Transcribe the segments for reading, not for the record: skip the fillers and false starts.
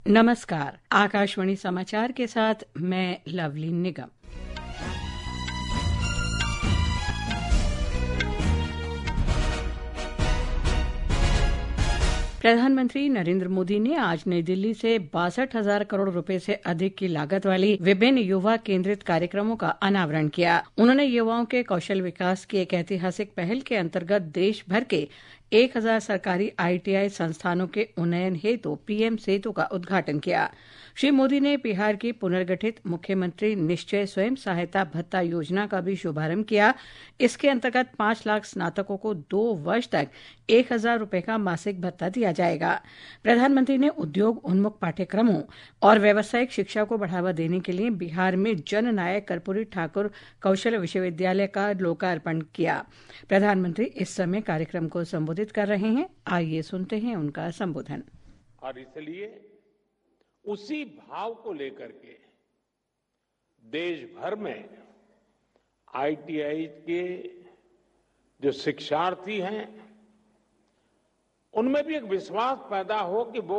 नमस्कार, आकाशवाणी समाचार के साथ मैं लवली निगम। प्रधानमंत्री नरेंद्र मोदी ने आज नई दिल्ली से 62,000 करोड़ रुपए से अधिक की लागत वाली विभिन्न युवा केंद्रित कार्यक्रमों का अनावरण किया। उन्होंने युवाओं के कौशल विकास की एक ऐतिहासिक पहल के अंतर्गत देश भर के 1,000 सरकारी ITI संस्थानों के उन्नयन हेतु PM सेतु का उद्घाटन किया। श्री मोदी ने बिहार की पुनर्गठित मुख्यमंत्री निश्चय स्वयं सहायता भत्ता योजना का भी शुभारंभ किया। इसके अंतर्गत 5 लाख स्नातकों को 2 वर्ष तक 1,000 रुपए का मासिक भत्ता दिया जाएगा। प्रधानमंत्री ने उद्योग उन्मुख पाठ्यक्रमों और व्यावसायिक शिक्षा को बढ़ावा देने के लिए बिहार में जननायक कर्पूरी ठाकुर कौशल विश्वविद्यालय का लोकार्पण किया। प्रधानमंत्री इस समय कार्यक्रम को संबोधित कर रहे हैं। आइए सुनते हैं उनका संबोधन। और इसलिए उसी भाव को लेकर के देश भर में ITI के जो शिक्षार्थी हैं उनमें भी एक विश्वास पैदा हो कि वो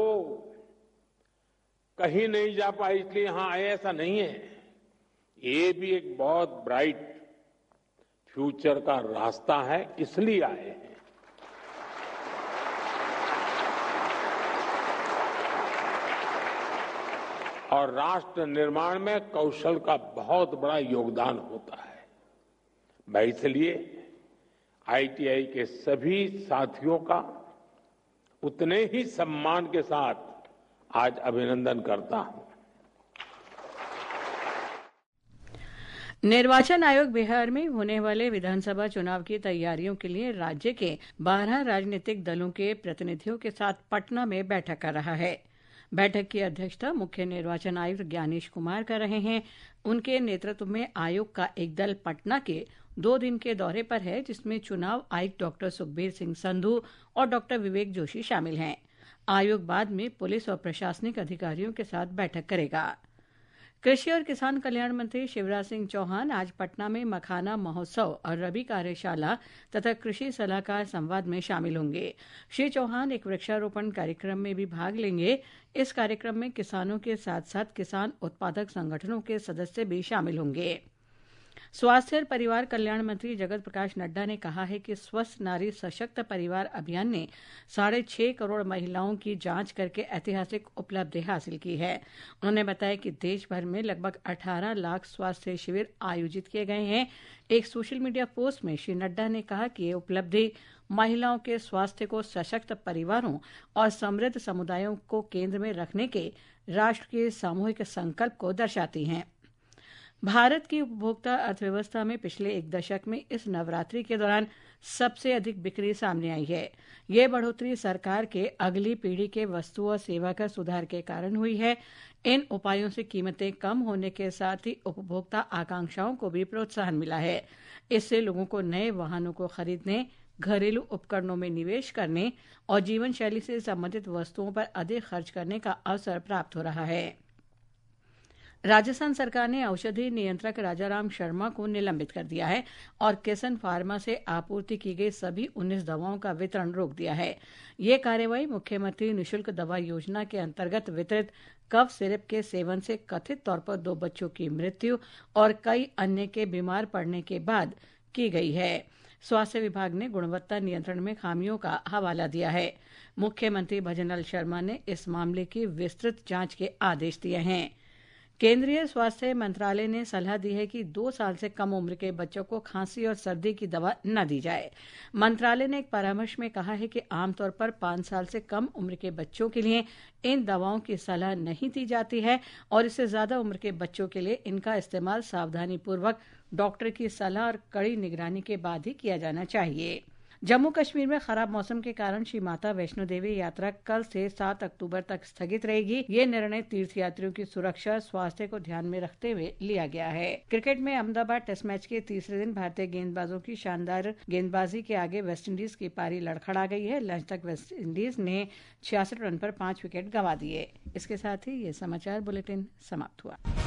कहीं नहीं जा पाए इसलिए यहां आए, ऐसा नहीं है। ये भी एक बहुत ब्राइट फ्यूचर का रास्ता है, इसलिए आए हैं। और राष्ट्र निर्माण में कौशल का बहुत बड़ा योगदान होता है। मैं इसलिए ITI के सभी साथियों का उतने ही सम्मान के साथ आज अभिनंदन करता हूं। निर्वाचन आयोग बिहार में होने वाले विधानसभा चुनाव की तैयारियों के लिए राज्य के 12 राजनीतिक दलों के प्रतिनिधियों के साथ पटना में बैठक कर रहा है। बैठक की अध्यक्षता मुख्य निर्वाचन आयुक्त ज्ञानेश कुमार कर रहे हैं। उनके नेतृत्व में आयोग का एक दल पटना के 2 दिन के दौरे पर है, जिसमें चुनाव आयुक्त डॉक्टर सुखबीर सिंह संधू और डॉक्टर विवेक जोशी शामिल हैं। आयोग बाद में पुलिस और प्रशासनिक अधिकारियों के साथ बैठक करेगा। कृषि और किसान कल्याण मंत्री शिवराज सिंह चौहान आज पटना में मखाना महोत्सव और रबी कार्यशाला तथा कृषि सलाहकार संवाद में शामिल होंगे। श्री चौहान एक वृक्षारोपण कार्यक्रम में भी भाग लेंगे। इस कार्यक्रम में किसानों के साथ साथ किसान उत्पादक संगठनों के सदस्य भी शामिल होंगे। स्वास्थ्य और परिवार कल्याण मंत्री जगत प्रकाश नड्डा ने कहा है कि स्वस्थ नारी सशक्त परिवार अभियान ने 6.5 करोड़ महिलाओं की जांच करके ऐतिहासिक उपलब्धि हासिल की है। उन्होंने बताया कि देश भर में लगभग 18 लाख स्वास्थ्य शिविर आयोजित किए गए हैं। एक सोशल मीडिया पोस्ट में श्री नड्डा ने कहा कि ये उपलब्धि महिलाओं के स्वास्थ्य को सशक्त परिवारों और समृद्ध समुदायों को केंद्र में रखने के राष्ट्र के सामूहिक संकल्प को दर्शाती हैं। भारत की उपभोक्ता अर्थव्यवस्था में पिछले 1 दशक में इस नवरात्रि के दौरान सबसे अधिक बिक्री सामने आई है। ये बढ़ोतरी सरकार के अगली पीढ़ी के वस्तु और सेवा कर सुधार के कारण हुई है। इन उपायों से कीमतें कम होने के साथ ही उपभोक्ता आकांक्षाओं को भी प्रोत्साहन मिला है। इससे लोगों को नए वाहनों को खरीदने, घरेलू उपकरणों में निवेश करने और जीवन शैली से संबंधित वस्तुओं पर अधिक खर्च करने का अवसर प्राप्त हो रहा है। राजस्थान सरकार ने औषधि नियंत्रक राजाराम शर्मा को निलंबित कर दिया है और किसन फार्मा से आपूर्ति की गई सभी 19 दवाओं का वितरण रोक दिया है। ये कार्रवाई मुख्यमंत्री निःशुल्क दवा योजना के अंतर्गत वितरित कफ सिरप के सेवन से कथित तौर पर 2 बच्चों की मृत्यु और कई अन्य के बीमार पड़ने के बाद की गई है। स्वास्थ्य विभाग ने गुणवत्ता नियंत्रण में खामियों का हवाला दिया है। मुख्यमंत्री भजनलाल शर्मा ने इस मामले की विस्तृत जांच के आदेश दिए हैं। केंद्रीय स्वास्थ्य मंत्रालय ने सलाह दी है कि 2 साल से कम उम्र के बच्चों को खांसी और सर्दी की दवा न दी जाए। मंत्रालय ने एक परामर्श में कहा है कि आमतौर पर 5 साल से कम उम्र के बच्चों के लिए इन दवाओं की सलाह नहीं दी जाती है और इससे ज्यादा उम्र के बच्चों के लिए इनका इस्तेमाल सावधानी पूर्वक डॉक्टर की सलाह और कड़ी निगरानी के बाद ही किया जाना चाहिए। जम्मू कश्मीर में खराब मौसम के कारण श्री माता वैष्णो देवी यात्रा कल से 7 अक्टूबर तक स्थगित रहेगी। ये निर्णय तीर्थयात्रियों की सुरक्षा और स्वास्थ्य को ध्यान में रखते हुए लिया गया है। क्रिकेट में अहमदाबाद टेस्ट मैच के तीसरे दिन भारतीय गेंदबाजों की शानदार गेंदबाजी के आगे वेस्टइंडीज की पारी लड़खड़ा गई है। लंच तक वेस्टइंडीज ने 66 रन पर 5 विकेट गंवा दिए। इसके साथ ही ये समाचार बुलेटिन समाप्त हुआ।